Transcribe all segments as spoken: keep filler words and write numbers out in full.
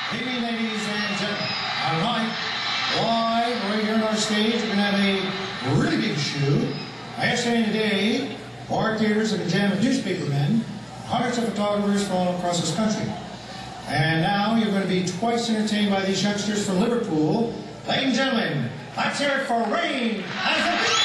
Good evening, ladies and gentlemen. All right, live right here on our stage, we're going to have a really big show. Yesterday and today, art theaters have been jammed with newspaper men, hundreds of photographers from all across this country. And now you're going to be twice entertained by these youngsters from Liverpool. Ladies and gentlemen, let's hear it for Rain as a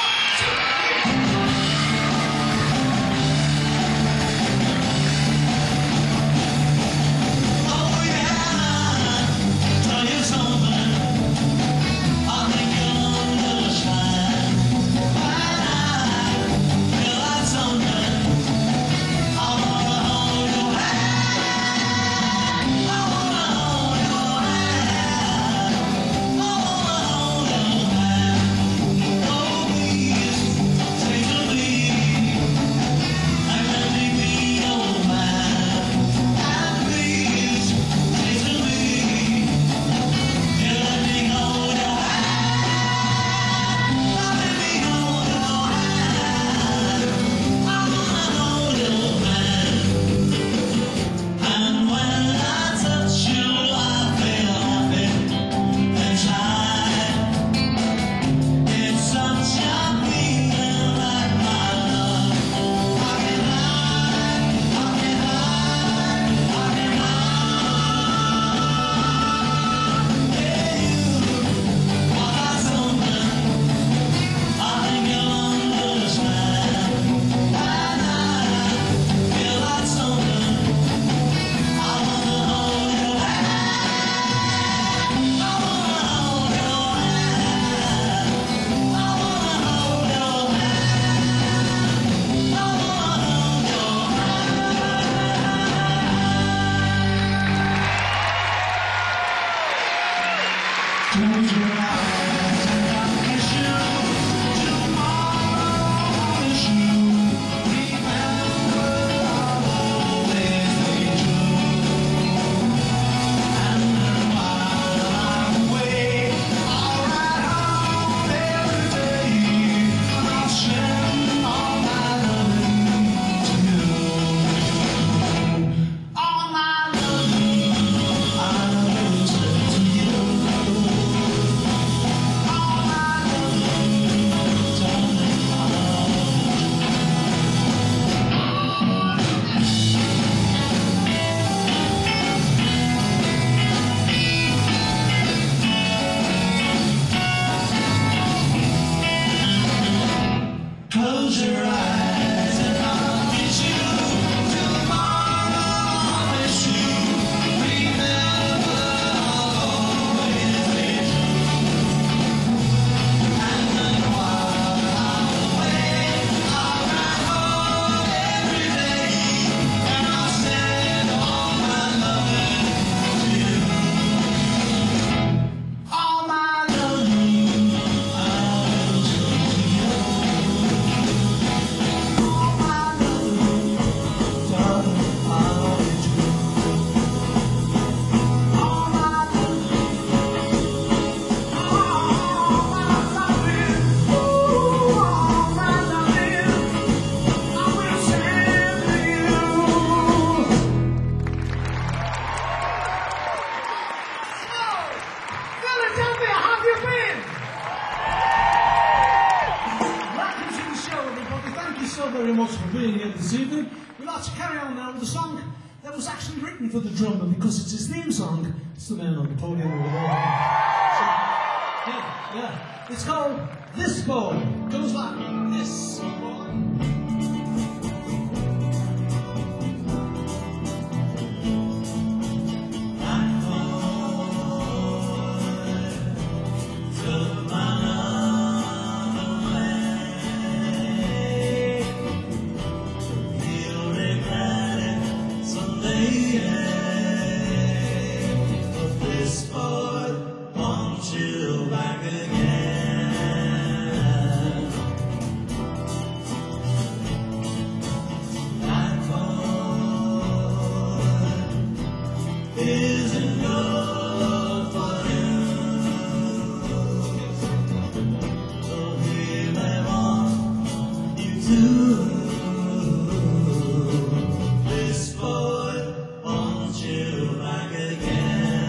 very much for being here this evening. We'd like to carry on now with a song that was actually written for the drummer because it's his theme song. It's the man on the podium over there. So, yeah, yeah. It's called This Boy. It goes like this boy. This boy wants you back again.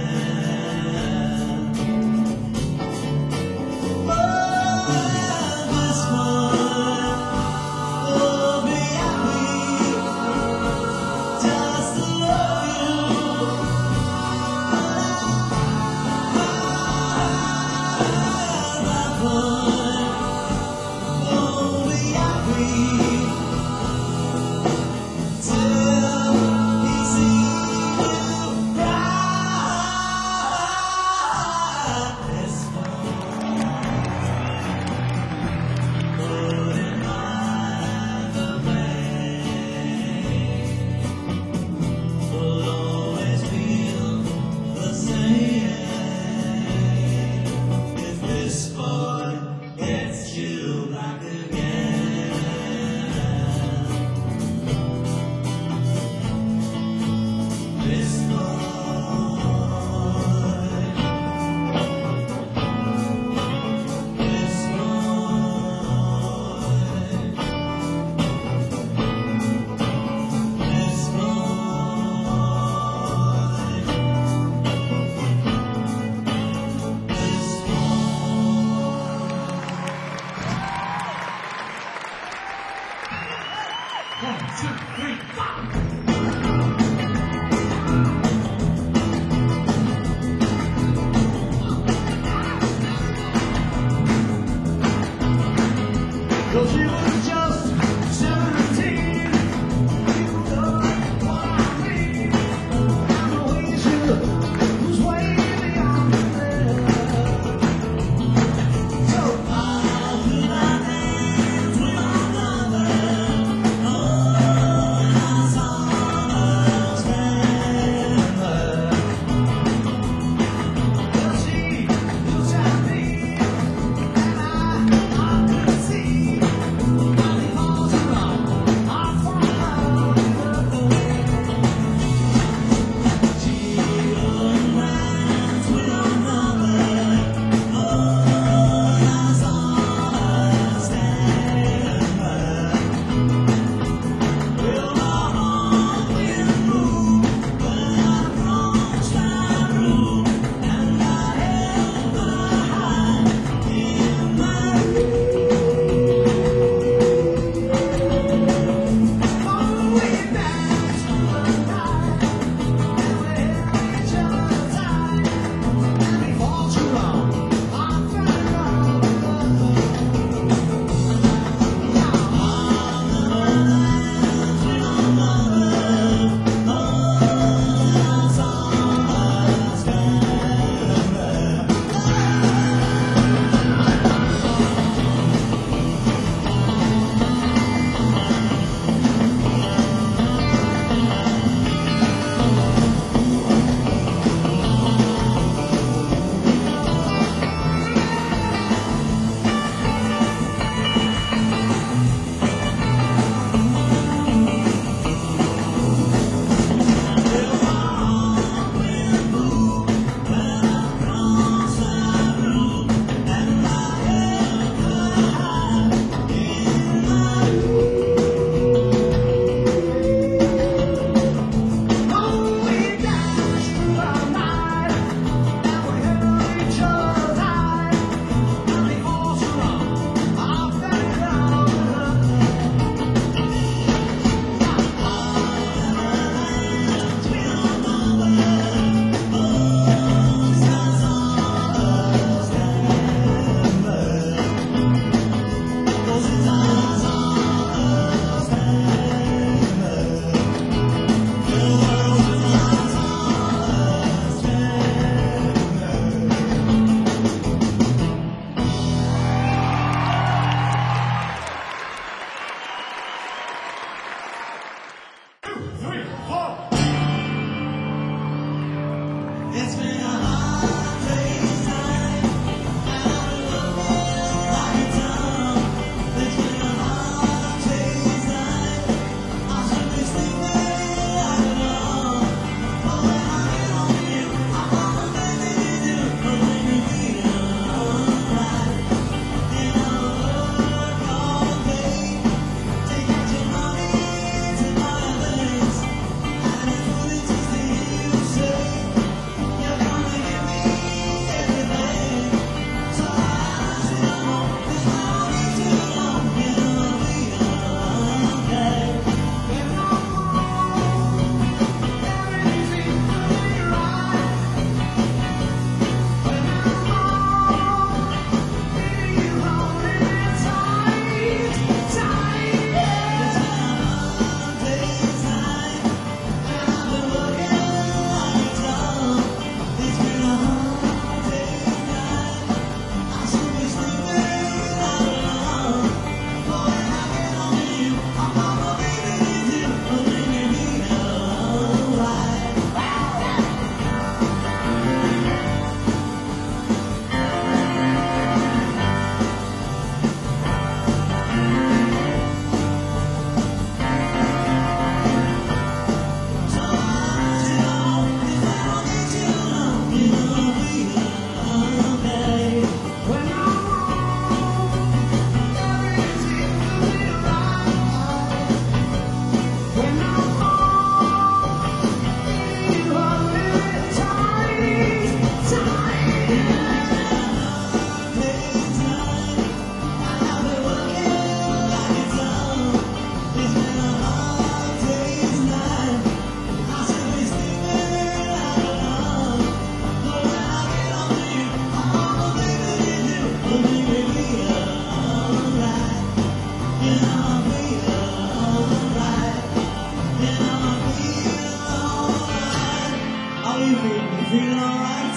you feeling? You feeling alright?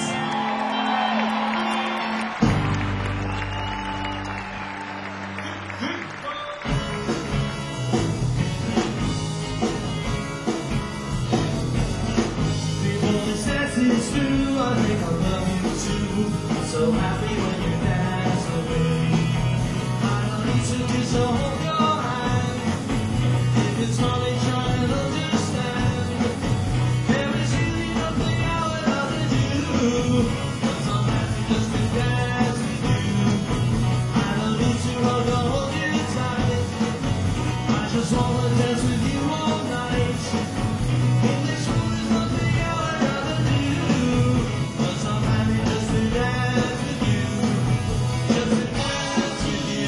People, it says it's true. I think I love you too. I'm so happy when you dance with me. I don't need to kiss or hold your hand. If it's funny, try and understand. There is really nothing I would rather do. But I'm happy just to dance with you. I don't need to hug or hold you tight. I just wanna dance with you all night. In this room there's nothing I would rather do. But I'm happy just to dance with you. Just to dance with you.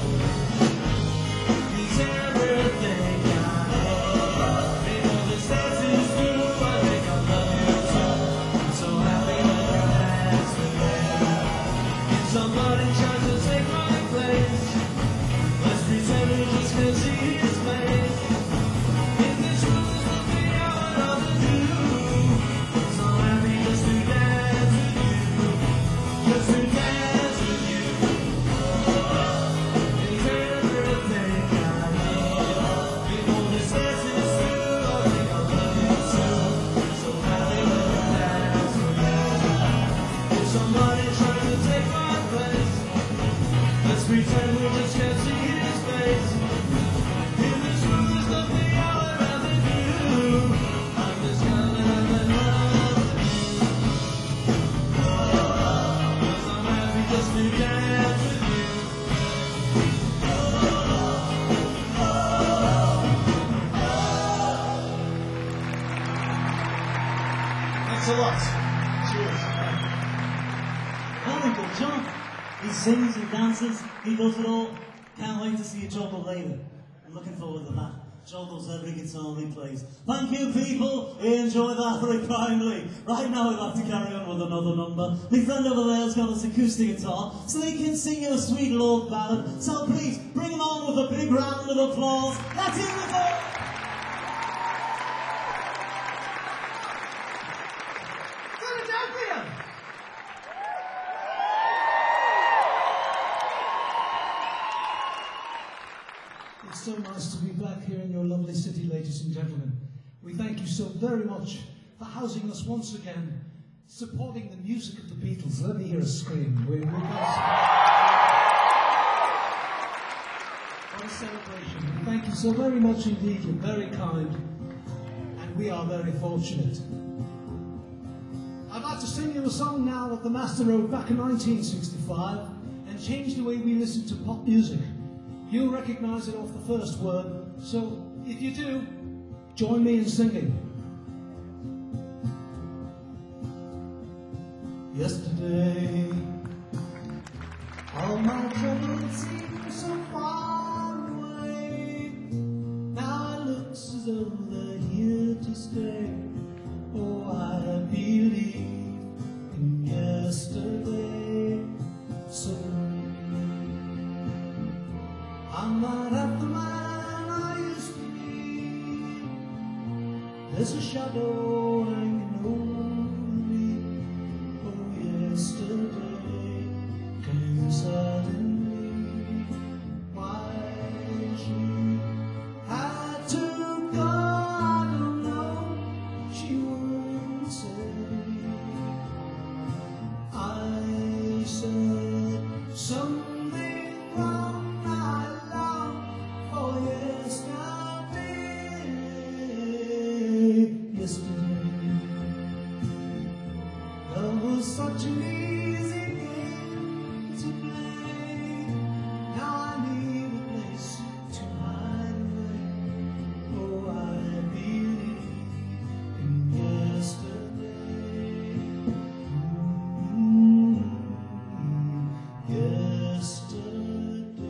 It's everything I know. People, this dance is true. I think I love you too. I'm so happy when you dance with me. If somebody tries to take my place, let's pretend we just can't see his face. In this room there's nothing I would rather do. So I'm happy just to dance with you. Just to dance with you. It's everything I know. People, this dance is true. I think I love you too. So happy when you dance with me. If somebody tries to take my place, let's pretend we just can't see his face. In this room there's nothing I would rather do. I'm just gonna have in love with you. 'Cause I'm happy just to dance with you. Thanks a lot. Cheers. Very good, John. He sings, he dances, he does it all. Can't wait to see you jump up later. I'm looking forward to that. Joe does every guitar he plays. Thank you, people. We enjoy that very kindly. Right now, we'll have to carry on with another number. My friend over there's got his acoustic guitar, so he can sing you a sweet love ballad. So please, bring him on with a big round of applause. Let's hear it go. Philadelphia! It's so nice to be back here in your lovely city, ladies and gentlemen. We thank you so very much for housing us once again, supporting the music of the Beatles. Let me hear a scream. We, we what a celebration. Thank you so very much indeed. You're very kind, and we are very fortunate. I'd like to sing you a song now that the Master wrote back in nineteen sixty-five and changed the way we listen to pop music. You'll recognise it off the first word, so if you do, join me in singing. Yesterday, all my troubles seem so far away. Now it looks as though they're here to stay. Oh, I believe in yesterday. So I'm not half the man I used to be. There's a shadow hanging over me. Oh, yesterday came suddenly. Why she had to go, I don't know. She wouldn't say. I said something wrong. Such an easy game to play. Now I need a place to hide away. Oh, I believe in yesterday. Mm-hmm. Yesterday.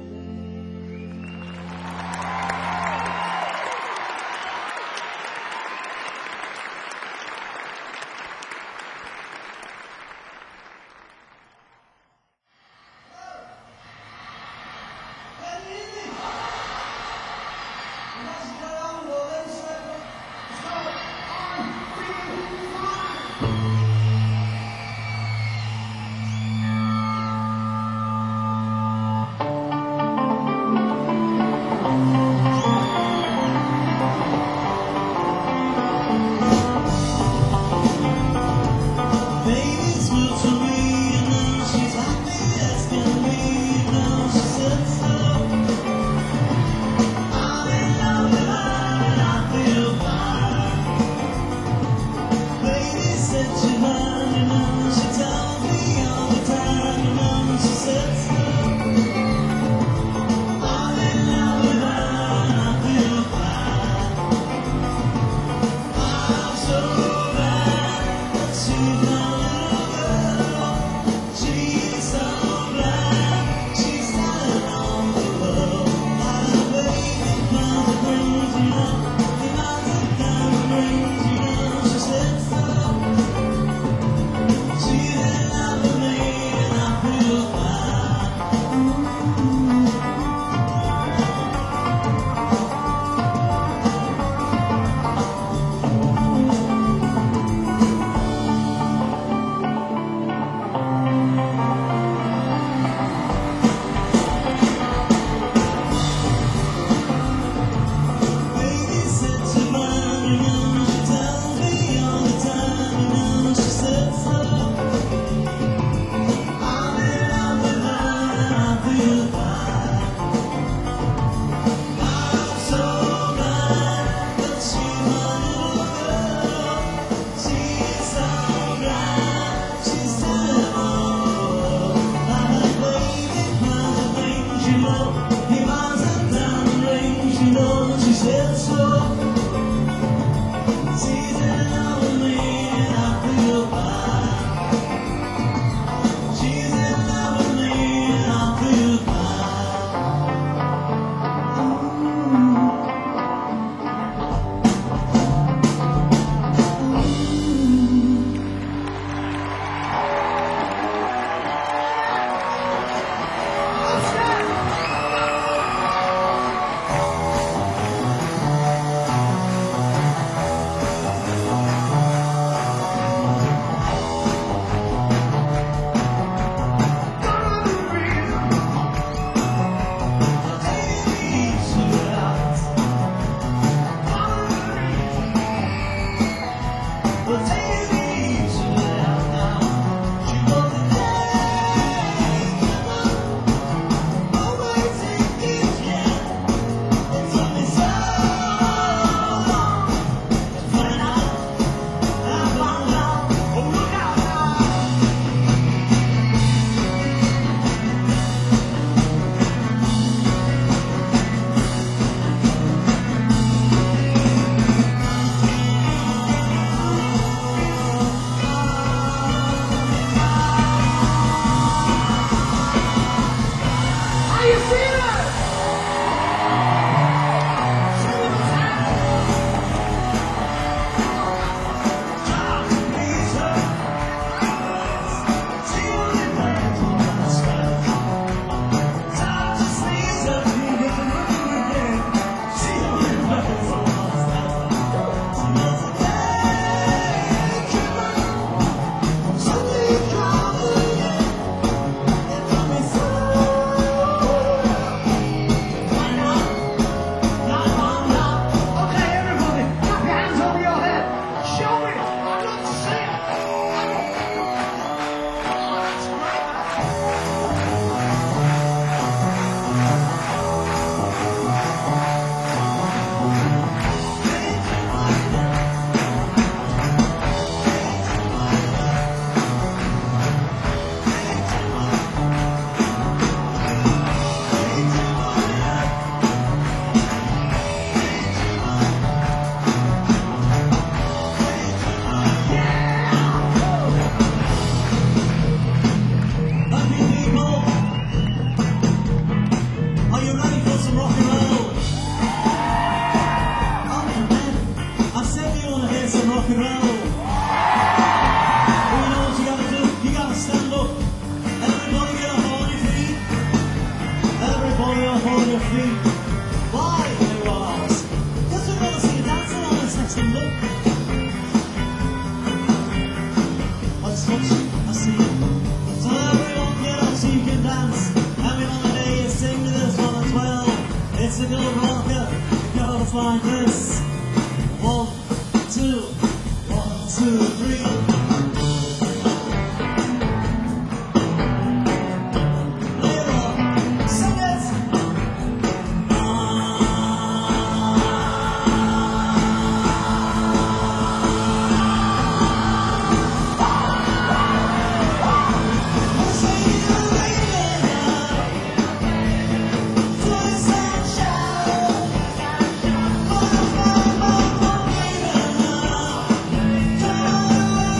feet. Why they was? Cause we wanna see you dancing on the sexy look. I just watch you, I see you. So everyone get up so you can dance. And we wanna hear you sing to this one as well. It's a good rocker, it goes like this. One, two, one, two, three. Come on,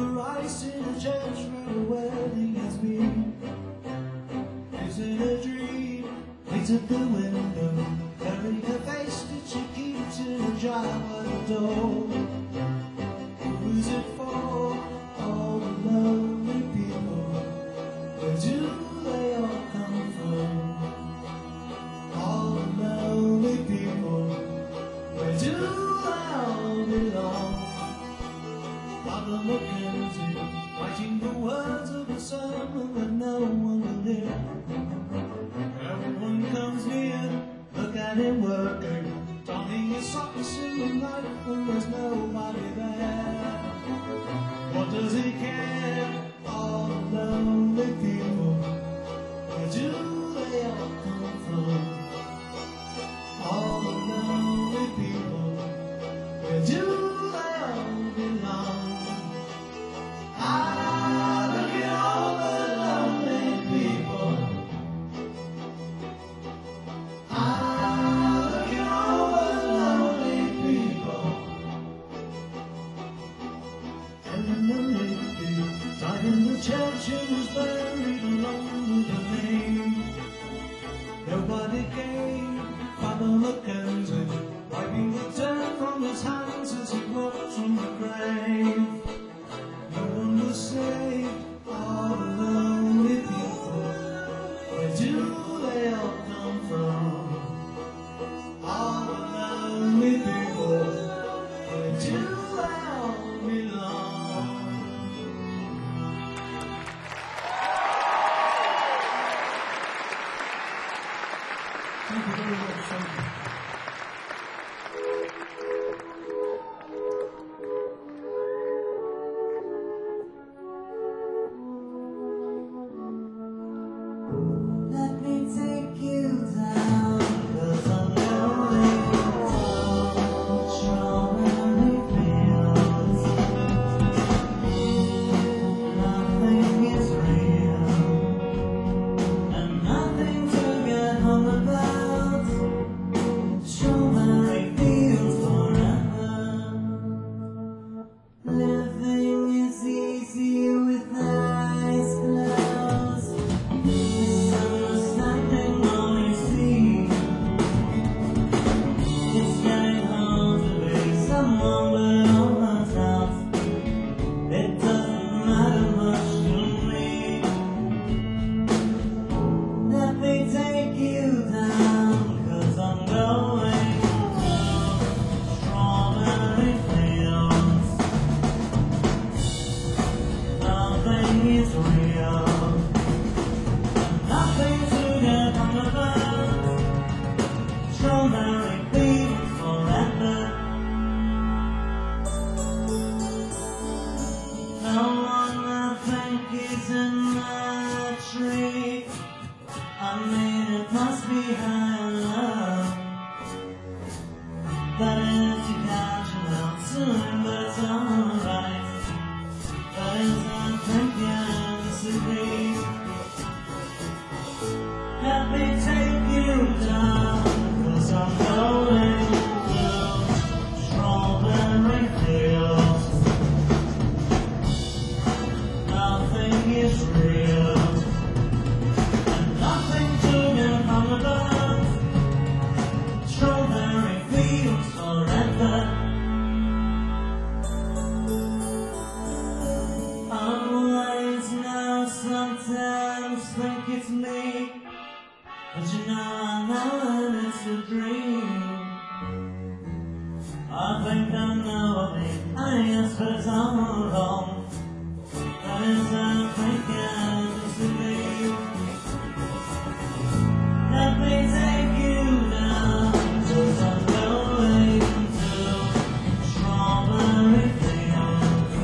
Christ in a church where a wedding has been. Lives in a dream, waits at the window, burying her face that she keeps in a jar by the door. Who is it for? All the lonely people. Where do they all come from? All the lonely people. Where do they all belong? Father Mackenzie, writing the words of a sermon that no one will hear. Everyone comes near, look at him working, donning his socks in the night when there's nobody there. What does he care? All the lonely people, where do they all come from? All the lonely people, where do they all belong? Ah, look at all the lonely people. Ah, look at all the lonely people. And the lady died in the church and was buried along with her name. Nobody came, Father Mackenzie, wiping the dirt from his hands as he walked from the grave. No one was saved, all the lonely people. Where do they all come from? All the lonely people. Where do they all belong? Thank you very much. Thank you. Let me take you down, 'cause I'm going down strawberry fields. Nothing is real, and nothing to get hung about. Strawberry fields forever. Living is easy with nice clothes. Misunderstanding all you see. It's getting hard to be someone but all my out. It doesn't matter much to me. Let me take you down, 'cause I'm going to strawberry fields. Nothing is real. Nothing to get on the bus. Strawberry fields forever. No one I think is in my tree. I mean it must be high enough. That is to catch an out soon, but it's alright. That is I think I disagree. Let me take you down, 'cause I'm going to strawberry fields. Nothing is real, and nothing to get hung about. Strawberry fields forever. I'm wise now, sometimes think it's me. But you know I know that it's a dream. I think I know of it, I guess but it's all wrong. That is I think I disagree. Let me take you down, 'cause I'm going to strawberry fields.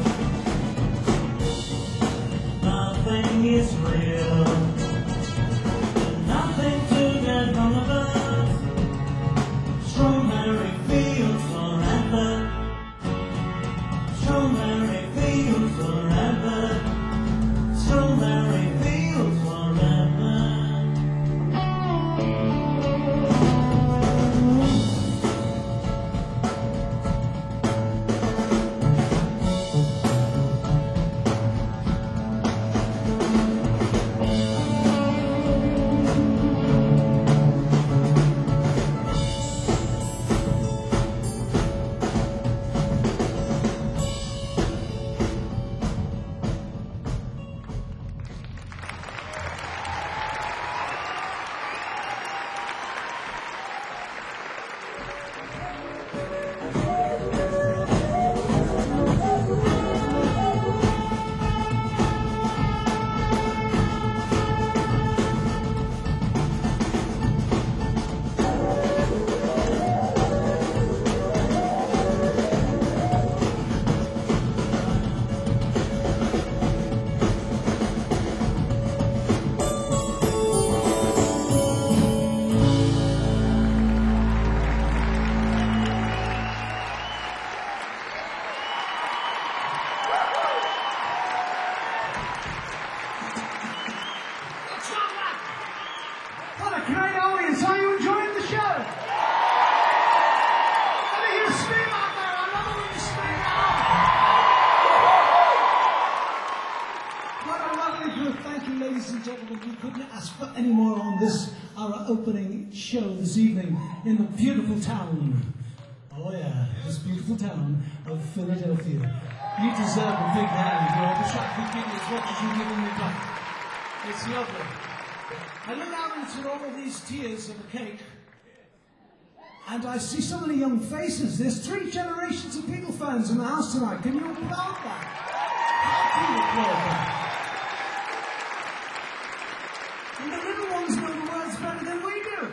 Nothing is real. Nothing to get on the bus. Strawberry fields forever. Strawberry fields forever. Strawberry fields forever. thank you, ladies and gentlemen. We couldn't ask for any more on this, our opening show this evening in the beautiful town. Oh yeah, this beautiful town of Philadelphia. You deserve a big hand. You're the traffic giving as much as you're giving me back. It's lovely. I look out into all of these tiers of a cake, and I see so many young faces. There's three generations of Beatle fans in the house tonight. Can you applaud that? How can you applaud that? And the little ones know the words better than we do.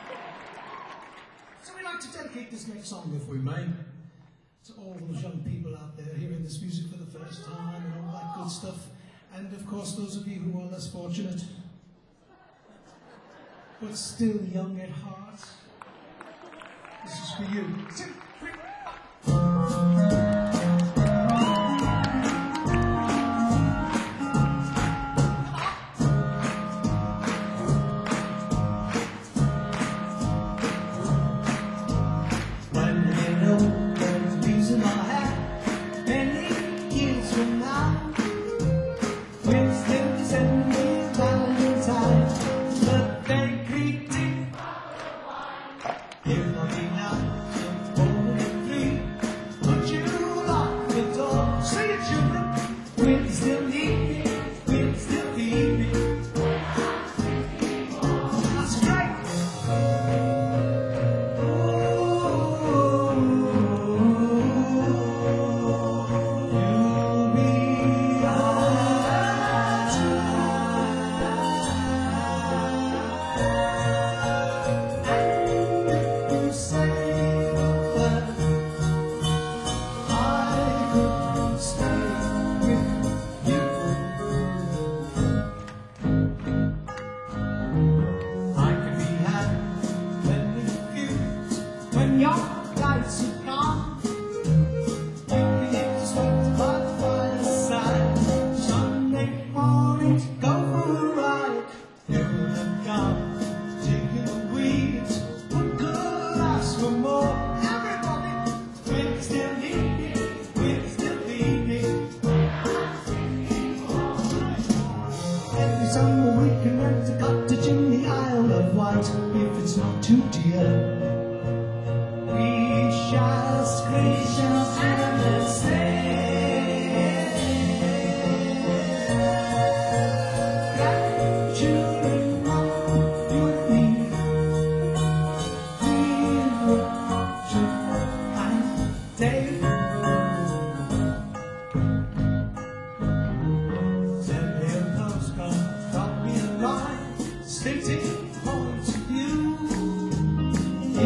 So we'd like to dedicate this next song, if we may, to all those young people out there hearing this music for the first time and all that good stuff. And of course, those of you who are less fortunate, but still young at heart. This is for you. Two, three, stating point of view.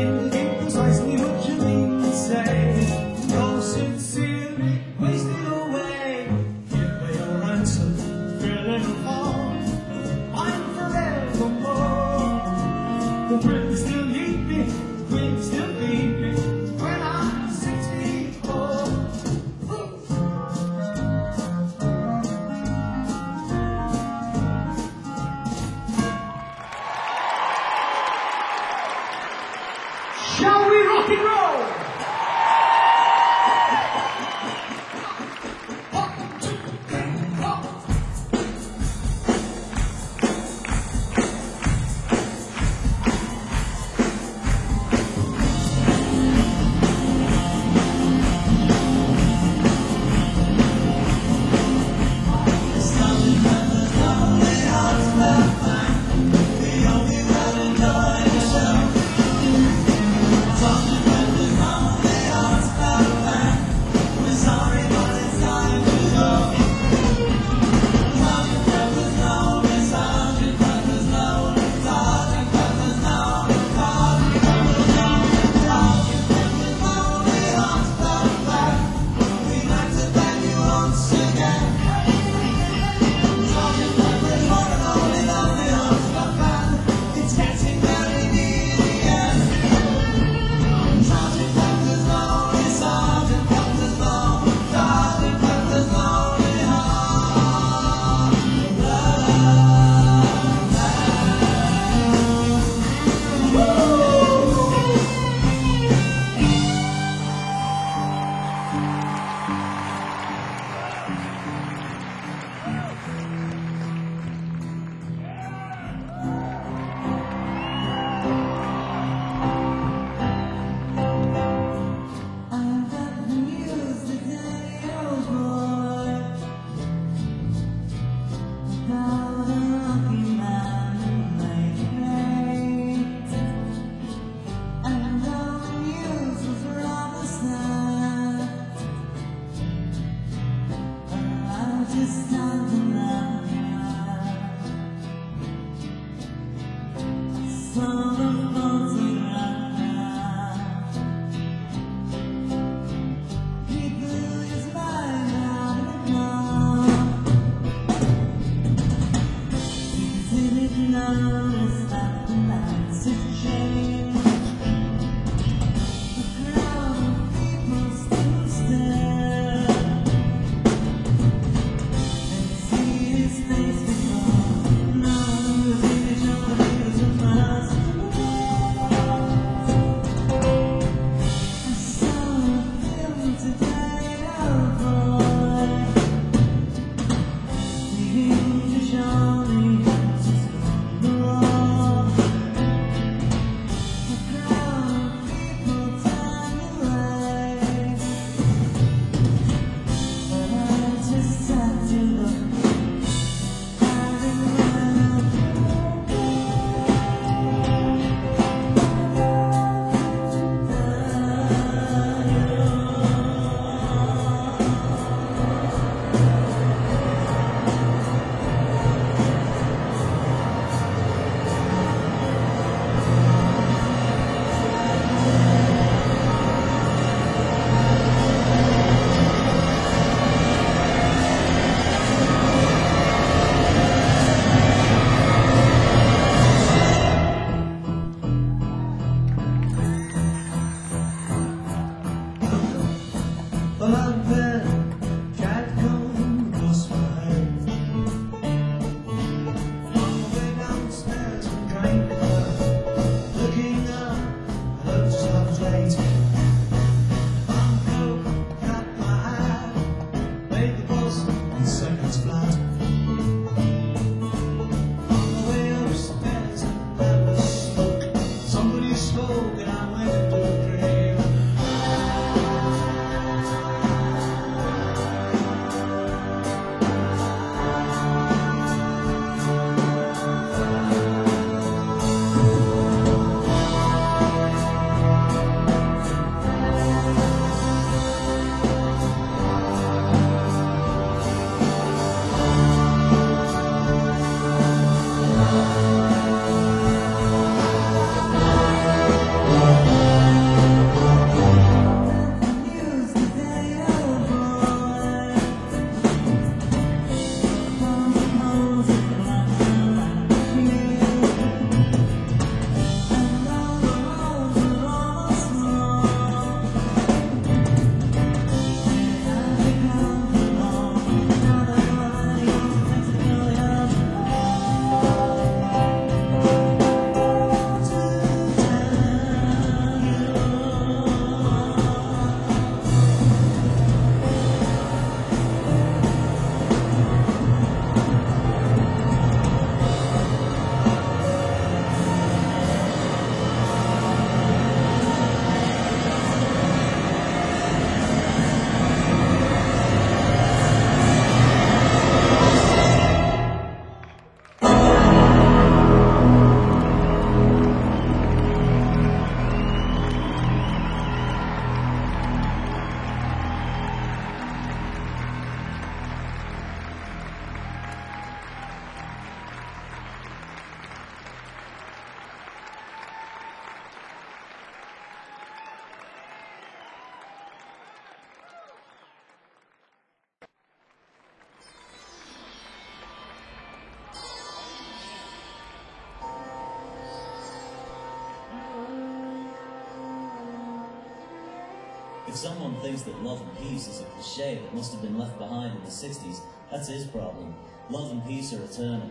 If someone thinks that Love and Peace is a cliche that must have been left behind in the sixties, that's his problem. Love and peace are eternal.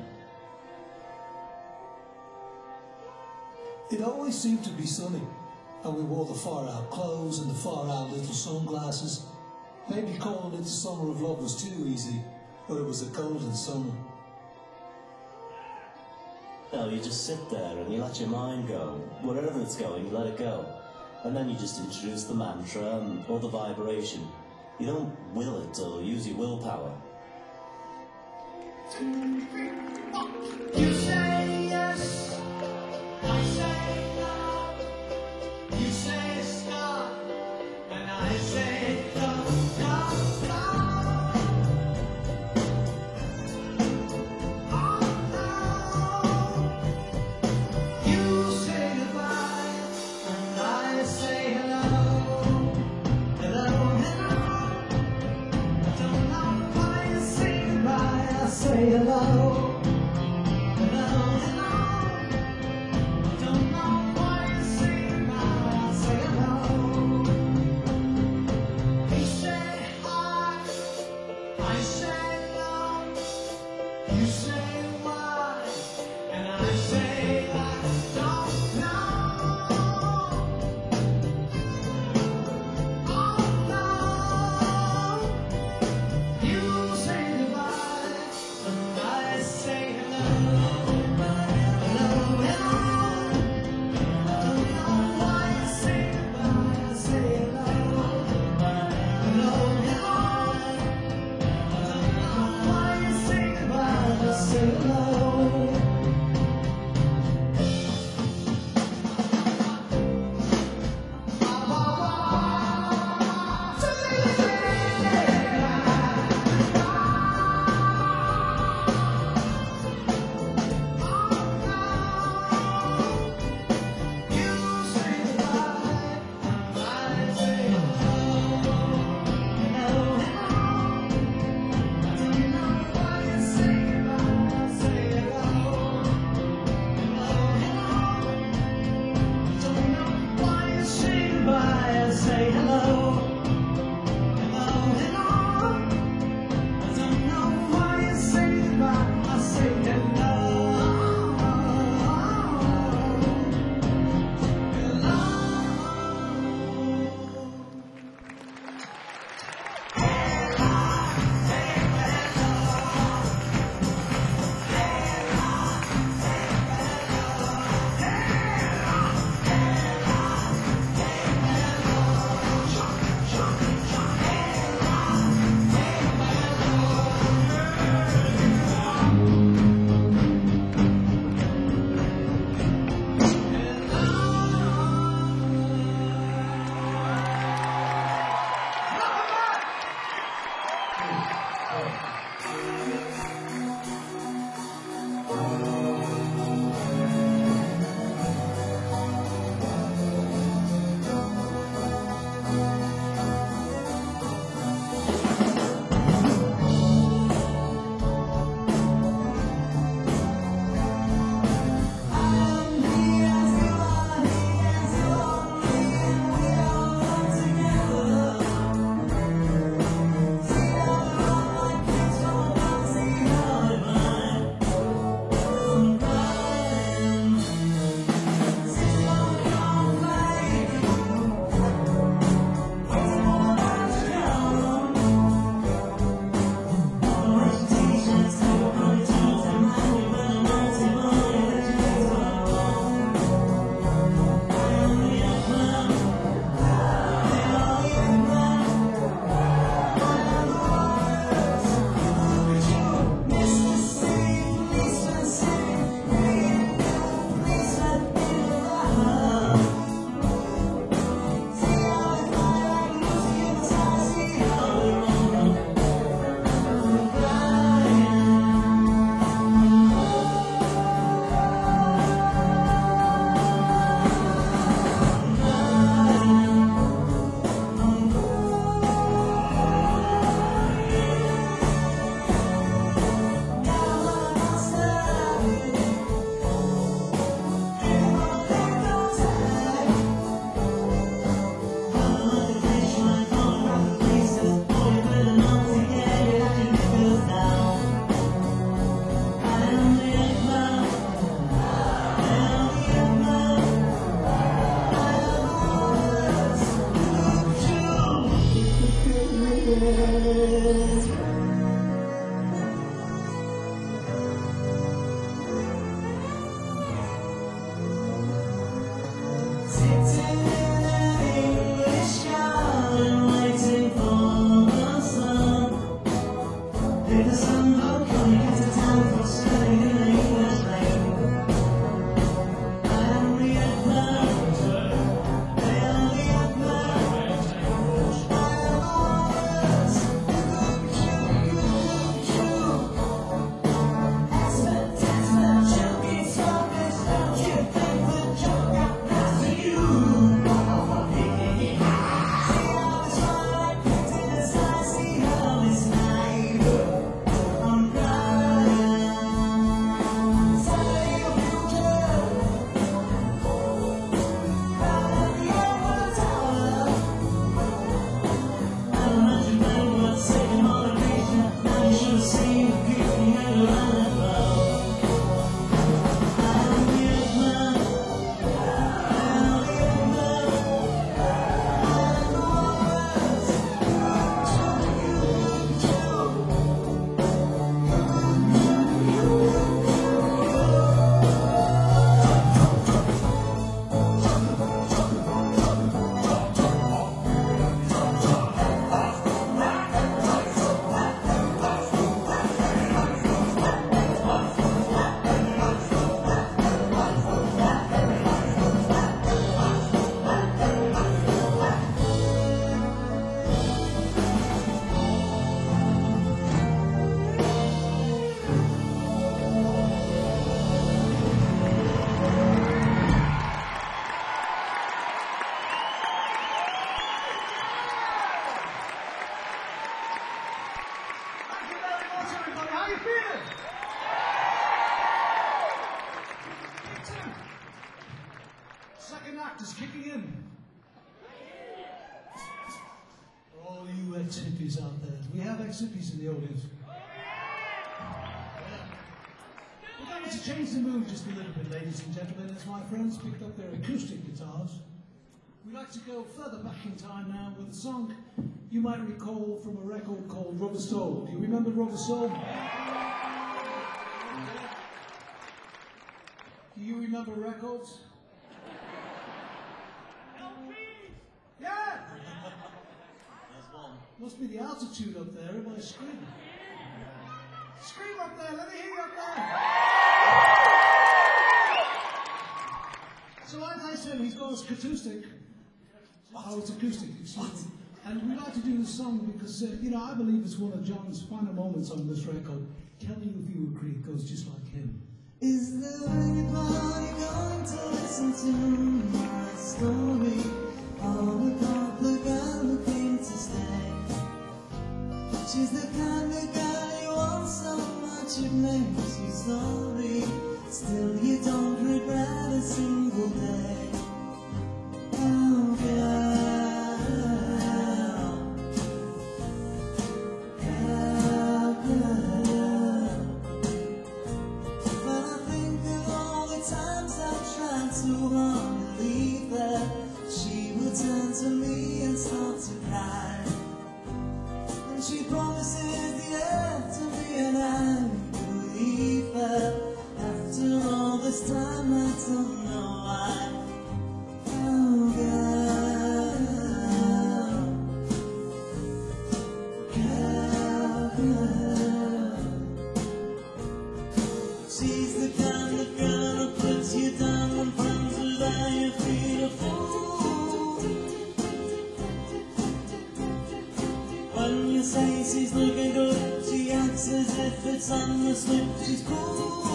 It always seemed to be sunny, and we wore the far-out clothes and the far-out little sunglasses. Maybe calling it the summer of love was too easy, but it was a golden summer. No, you just sit there and you let your mind go. Wherever it's going, you let it go. And then you just introduce the mantra and, or the vibration. You don't will it or use your willpower. You say yes, I say no. You say stop, and I say go, go, go. say hello. Hello, hello. I don't know why you say goodbye. I say hello. He said hi. I say no. You say why. And I say I don't know. Oh no. You say goodbye, and I say hello. Hello, hello. I don't know why I say goodbye. I say hello. Hello, hello. I don't know why you say goodbye. I say the audience. We're going to change the mood just a little bit, ladies and gentlemen, as my friends picked up their acoustic guitars. We'd like to go further back in time now with a song you might recall from a record called Rubber Soul. Do you remember Rubber Soul? Do you remember records? Yeah! There's one. Must be the altitude up there. Am I screaming? Scream up there, let me hear you up there! So as I said, he's got us acoustic. Oh, it's acoustic, excuse me. And we like to do this song because, uh, you know, I believe it's one of John's final moments on this record. Tell me if you agree, it goes just like him. Is there anybody going to listen to my story? All about the girl who came to stay. She's the kind of girl you want so much it makes you sorry. Still you don't regret a single day. Oh girl, girl, girl. When I think of all the times I've tried so hard to leave her, she would turn to me and start to cry. And she promises the earth to be an I believe her. After all this time I don't know why. Oh girl, girl, girl. She's the kind of girl who puts you down when friends without you feel a fool. When you say she's looking good, she acts as if it's on the slip. She's cool.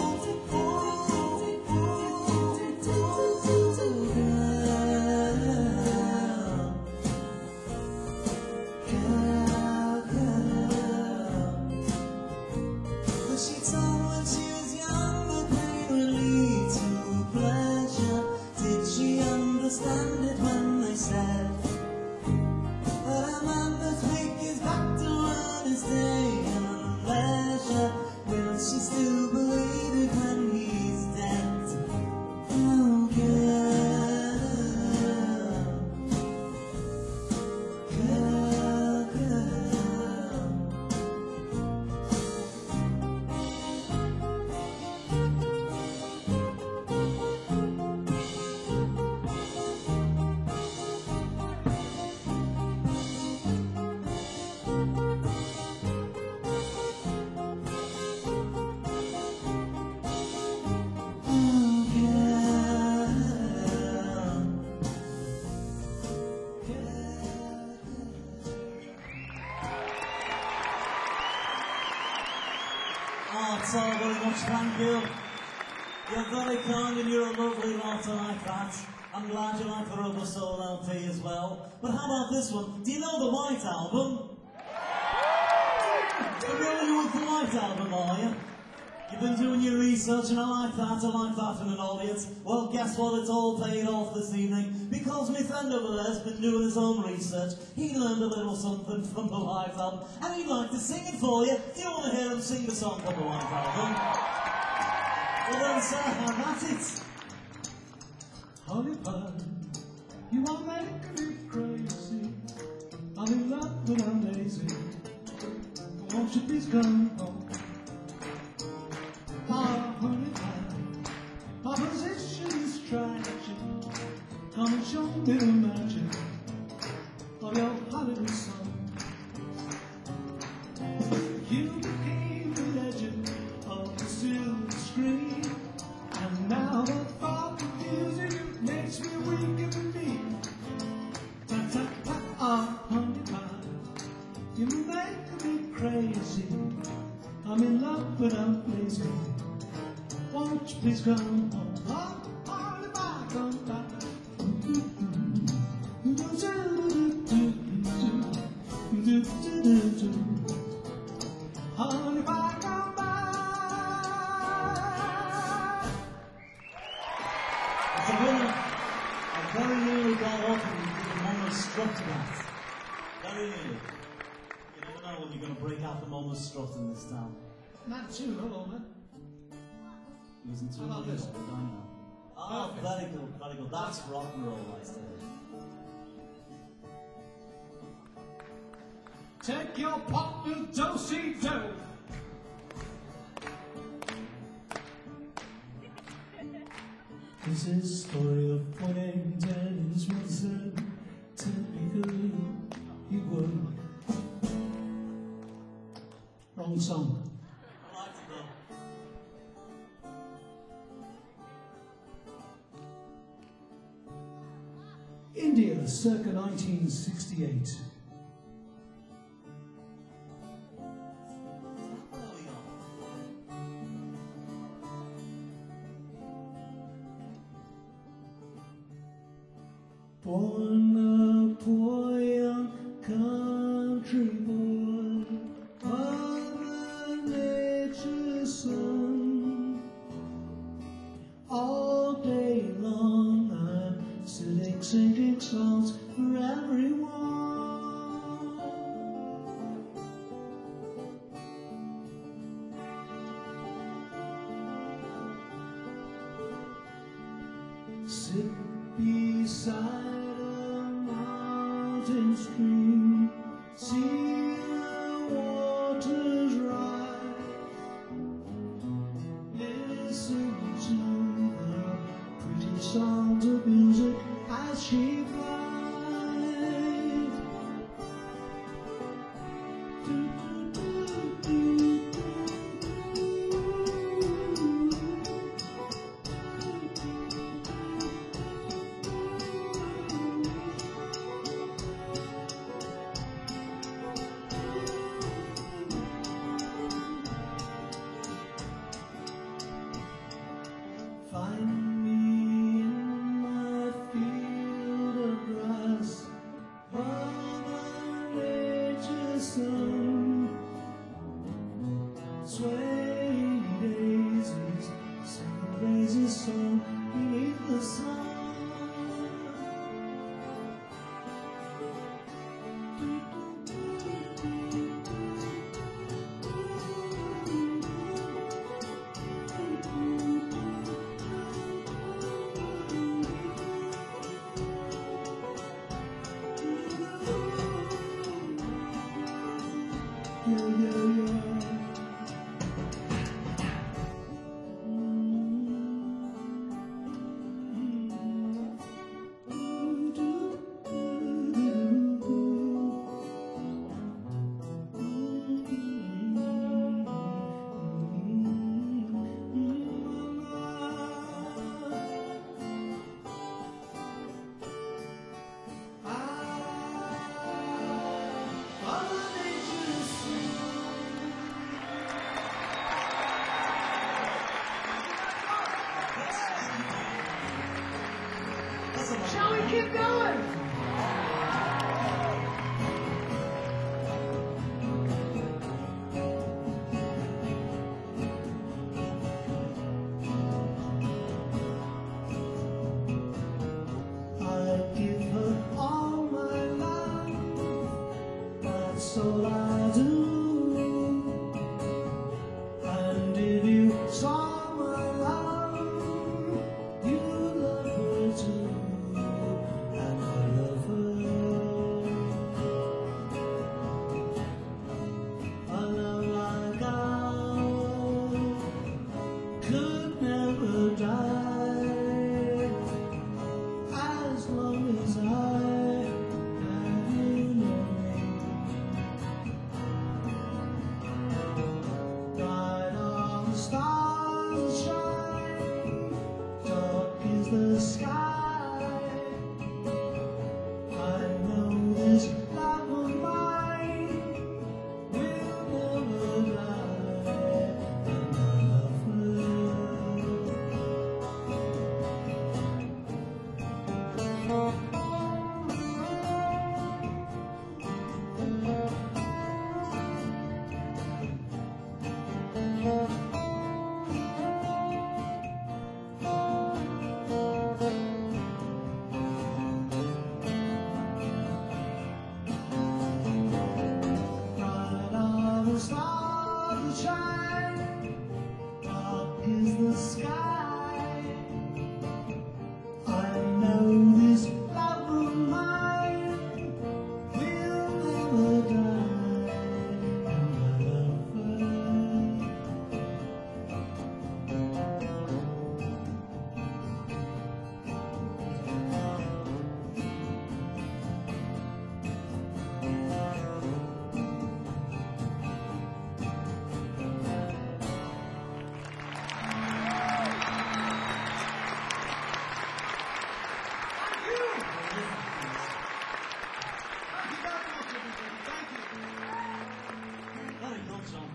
So very much, thank you. You're very kind and you're a lovely lot, I like that. I'm glad you like the Rubber Soul L P as well. But how about this one? Do you know the White Album? You're really with the White Album, are you? You've been doing your research and I like that, I like that from an audience. Well, guess what? It's all paid off this evening because my friend over there's been doing his own research. He learned a little something from the White Album and he'd like to sing it for you. Do you want to hear him sing the song from the White Album? Well then, sir, have at it. Honey pie, you are making me crazy. I'm in love but I'm lazy. Won't you please come home? Ah, honey pie, my position is tragic. Come and show me the magic of your Hollywood song. You became the legend of the silver screen, and now the thought of using you makes me weak and weak. Ta ta ta, ah, honey pie, you make me crazy. I'm in love but I'm lazy. Won't you please come home? Oh, honey pie, come back. Honey pie, come back. It's a winner. I very nearly got off and the one was struck to that. Very nearly. You never know when you're going to break out like a mama strut in this town. Not too, hello, man. He was in two How about million this? all the time now. Oh, Okay. very good, very good. That's rock and roll, I say. Take your partner, do-si-do. This is a story of when Dennis once said, tell me who you were. Wrong song. I like to go. India, circa nineteen sixty-eight. Early on. Born a poor young country boy, Mother Nature's son. All day long I'm sitting singing songs for everyone. Sit beside a mountain stream, see the waters rise, listen to the pretty sounds of music as she flies. Do, do, do, do, Find me in my field of grass, Mother Nature's son. Swaying daisies, singing lazy song beneath the sun. Yeah, yeah, yeah. Shall we keep going? I give her all my love, that's all I do. And if you saw my love, you love her too. And I love her. A love like ours could never die, as long as I have you near me. Bright are the stars that shine, dark is the sky. I know this love of mine will never die, and I love her. the sky. I know this love of mine will never die. And I love her. Very good song.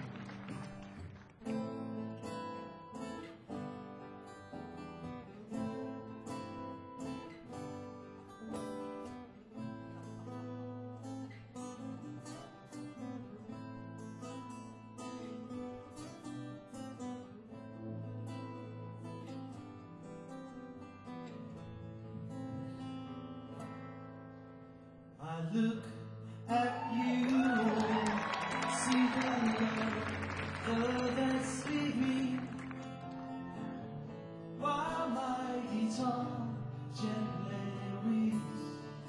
I look at you, see the love that sweet me, while my guitar gently weeps.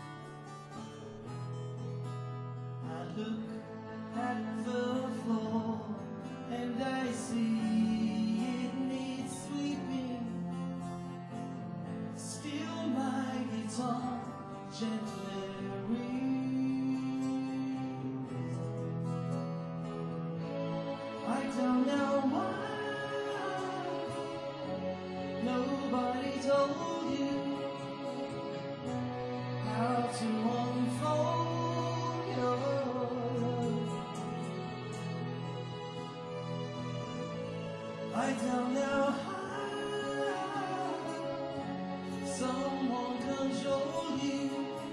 I look at the floor and I see it needs sweeping. Still my guitar gently weeps. I don't know why nobody told you how to unfold your love. I don't know how someone control you.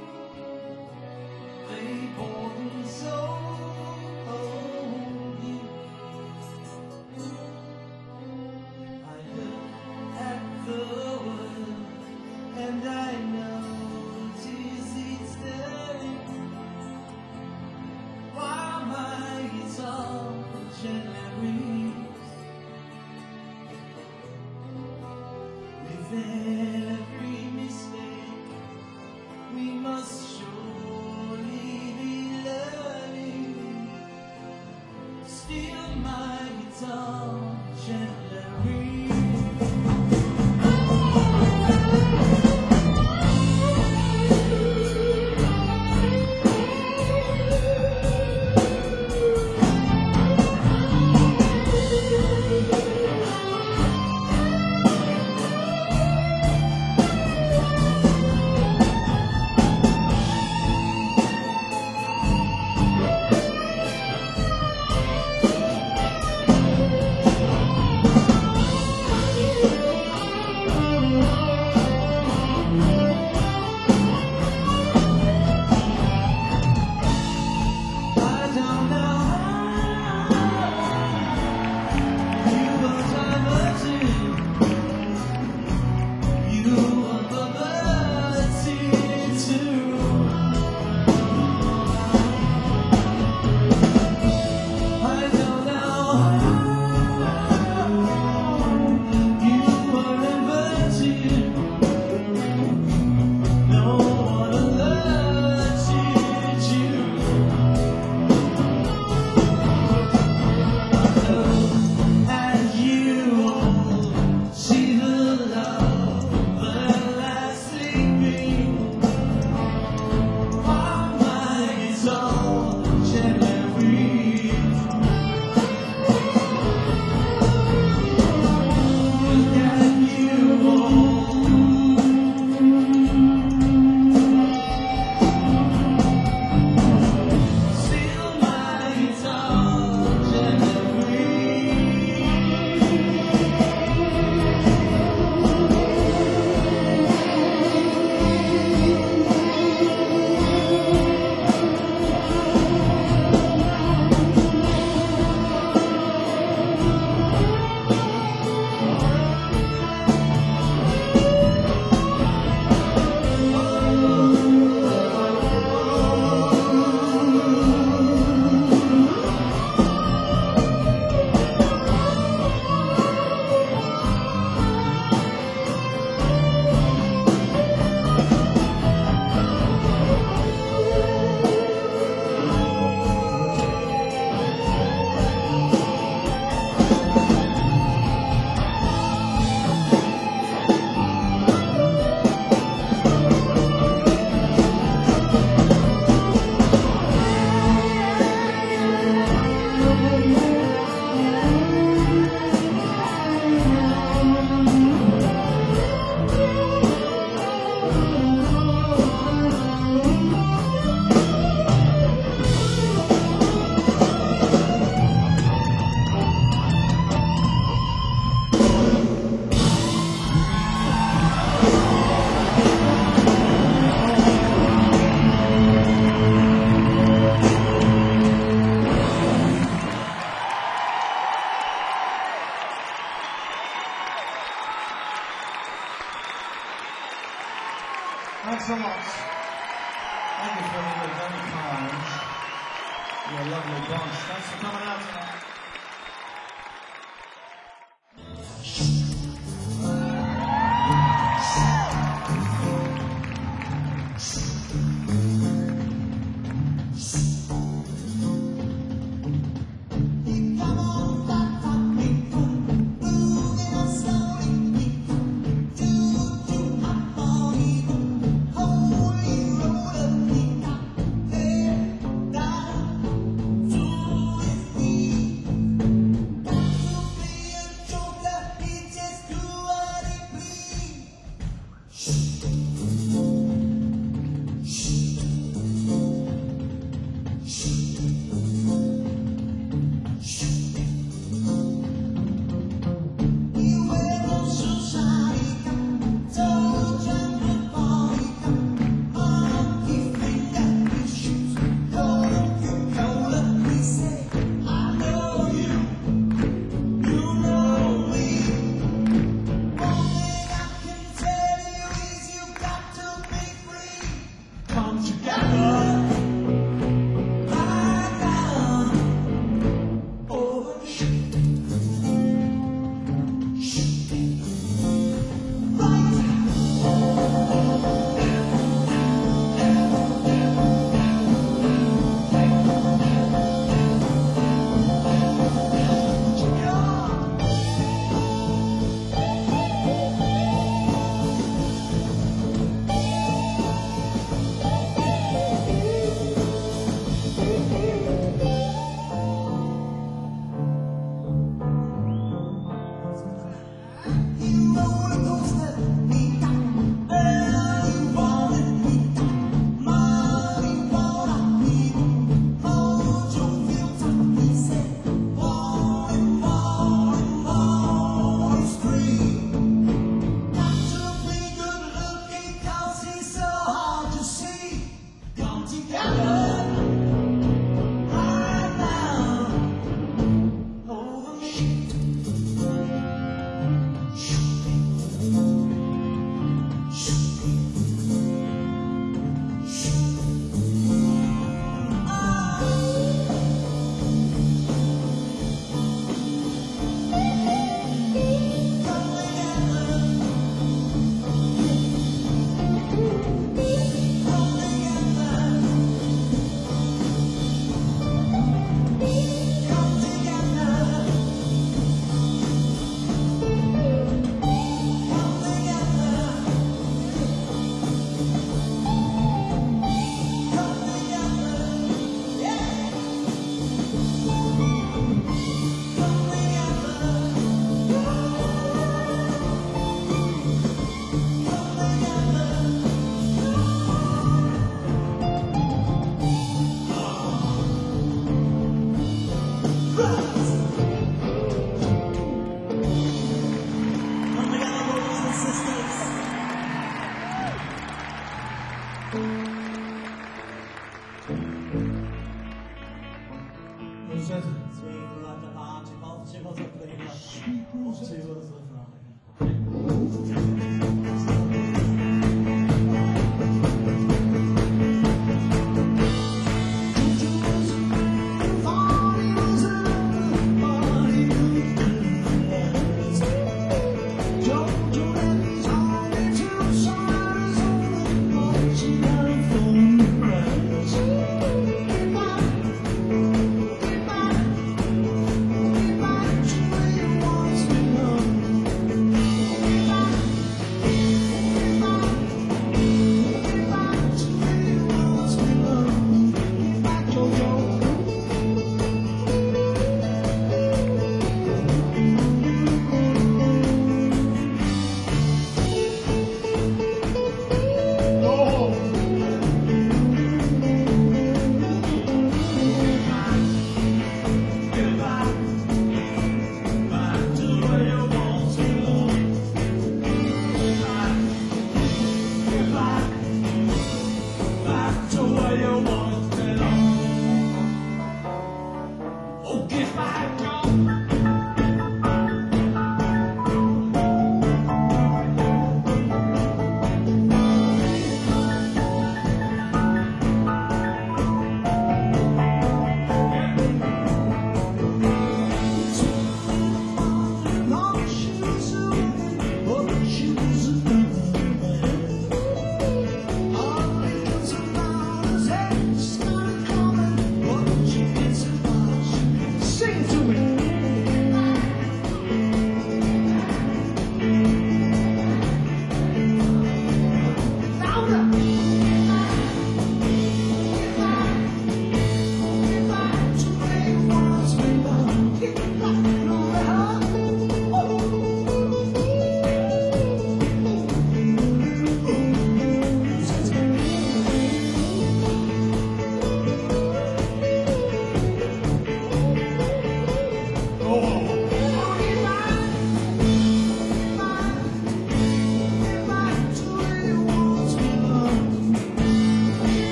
They bought and sold you. I look at the world and I notice it's staring, while my guitar gently weeps. With every mistake Thanks a lot. Thank you for being very kind. You're a lovely bunch. Thanks for coming out tonight. Holy roller,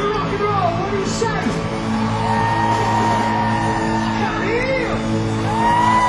to rock and roll. What do you say? Can't hear you.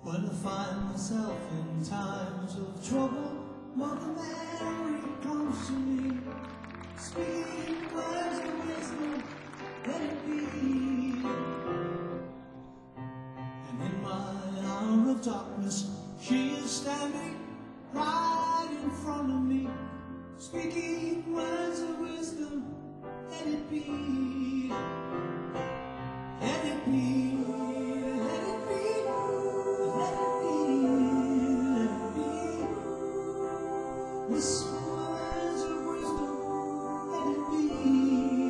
When I find myself in times of trouble, Mother Mary comes to me, speaking words of wisdom, let it be. And in my hour of darkness, she is standing right in front of me, speaking words of wisdom, let it be. Let it be. Let it be. Let it be. Let it be. Whisper words of wisdom, let it be.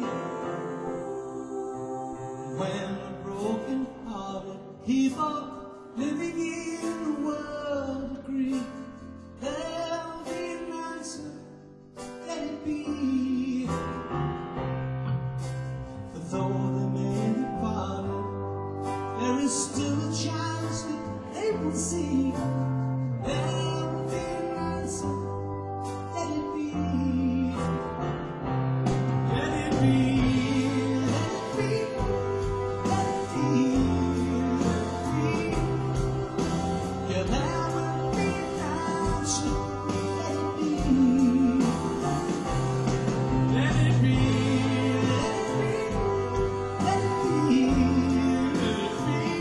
When the broken hearted people living in the world agree, there'll be an answer, let it be. For though they may be parted, there is still a chance that they will see. There will be an answer, let it be. Let it be. Let it be. Let it be. Let it be. Yeah, there will be an answer, let it be. Let it be. Let it be. Let it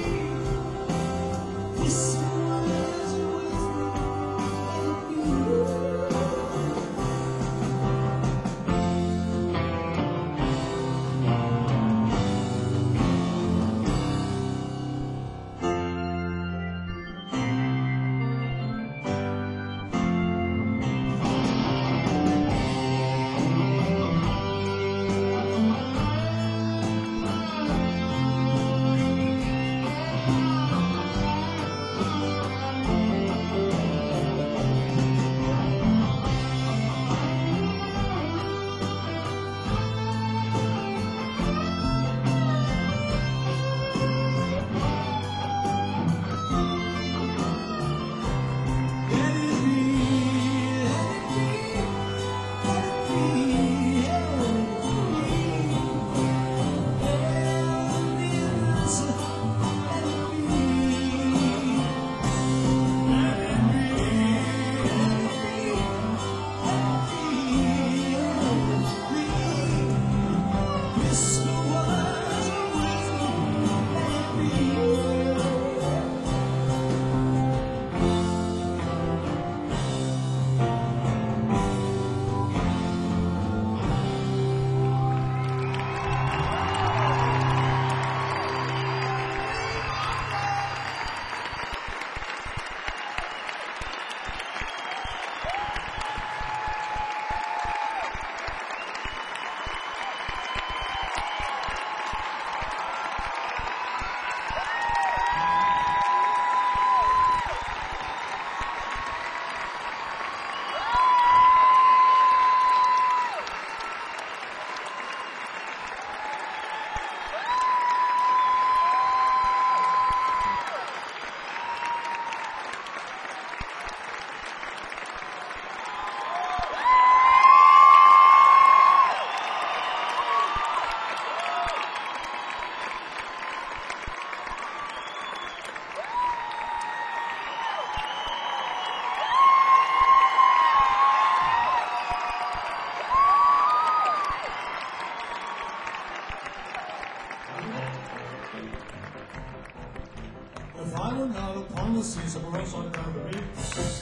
be. This words of wisdom, let it be. The final note upon the seas of a roadside down the beach.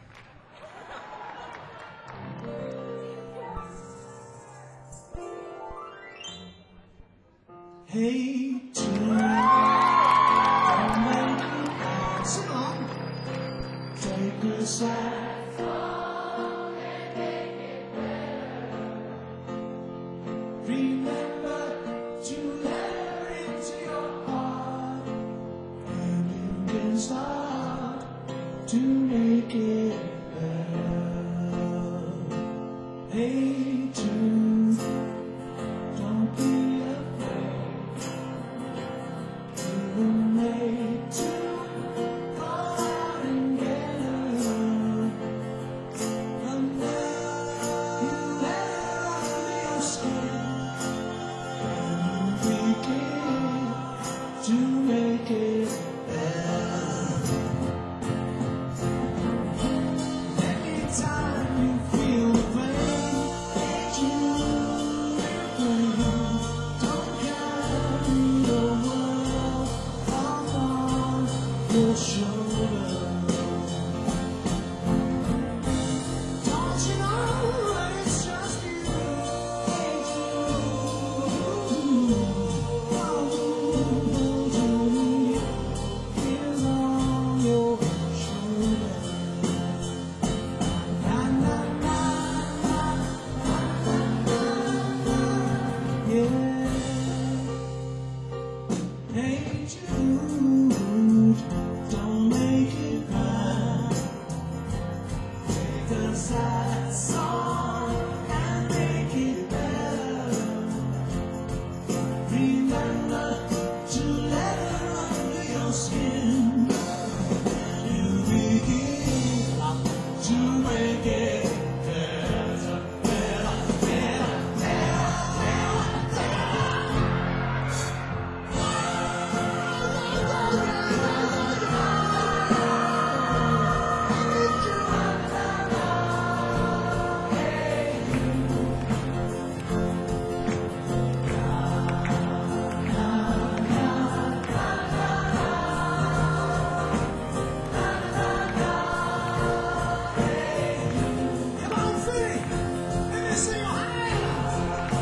Hey, tonight, don't make me bad. Sing on. Take a side. Remember to let her into your heart, and you can start to make it better. Hey, tonight, don't be afraid. You were made to go out and get her. And now you let her under your skin, and you begin to make it better. sad song and make it better. Remember to let her under your skin. You begin to make it better, better, better, better, Come on, Philly! Let me see your hands!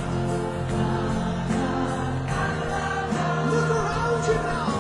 Look around you now!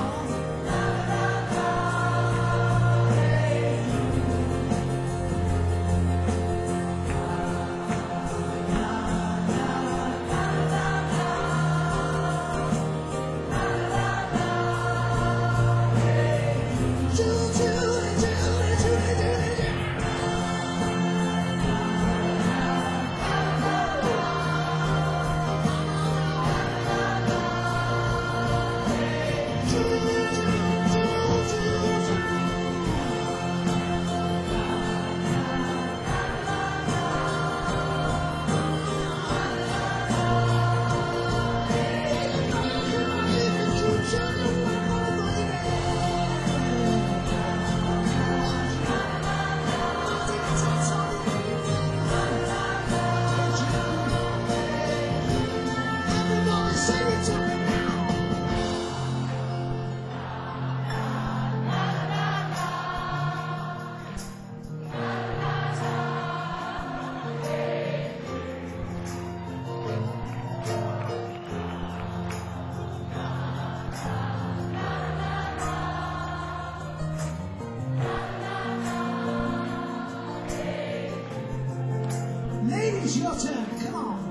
Everybody sing it to me now! Ladies, your turn. Come on.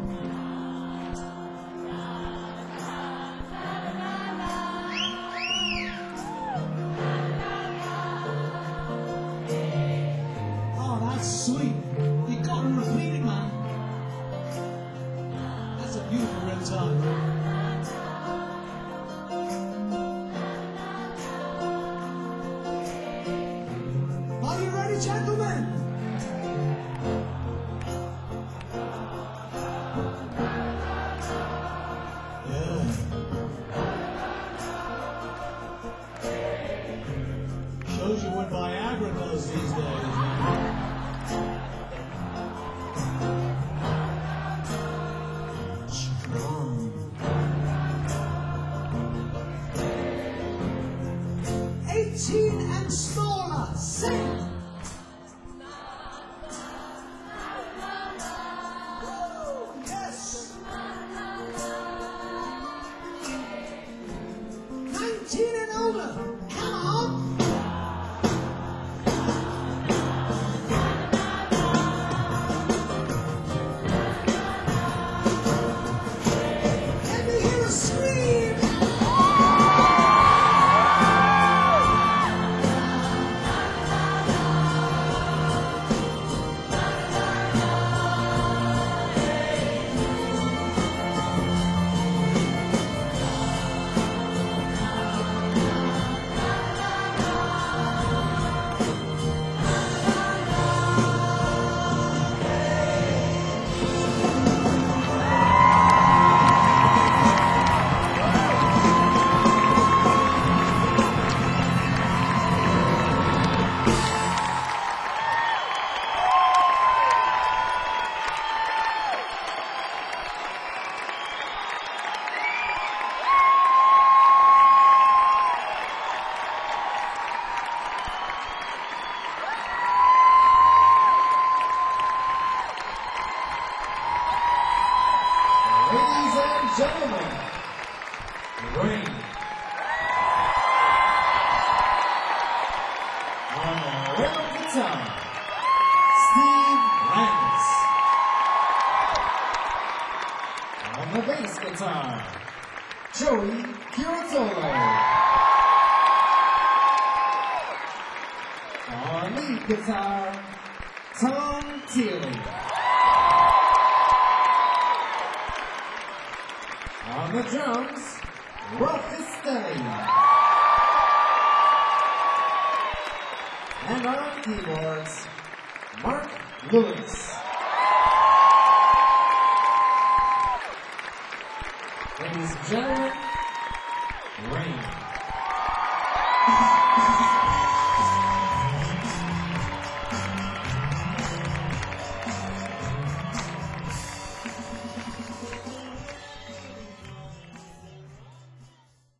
Oh, that's sweet. You got to repeat it, man. That's a beautiful ringtone. Are you ready, gentlemen? Yeah. Shows you what Viagra does these days, man. Strong. Eighteen and smaller, sing. Woo, yes. Nineteen and older, come on. Let me hear a scream. Ladies and gentlemen, Rain. On the rhythm guitar, Steve Ranks. On the bass guitar, Joey Curatolo. On lead guitar, Tom Teely. On the drums, Rolf Castelli. And on keyboards, Mark Lewis. Ladies and gentlemen, Rain.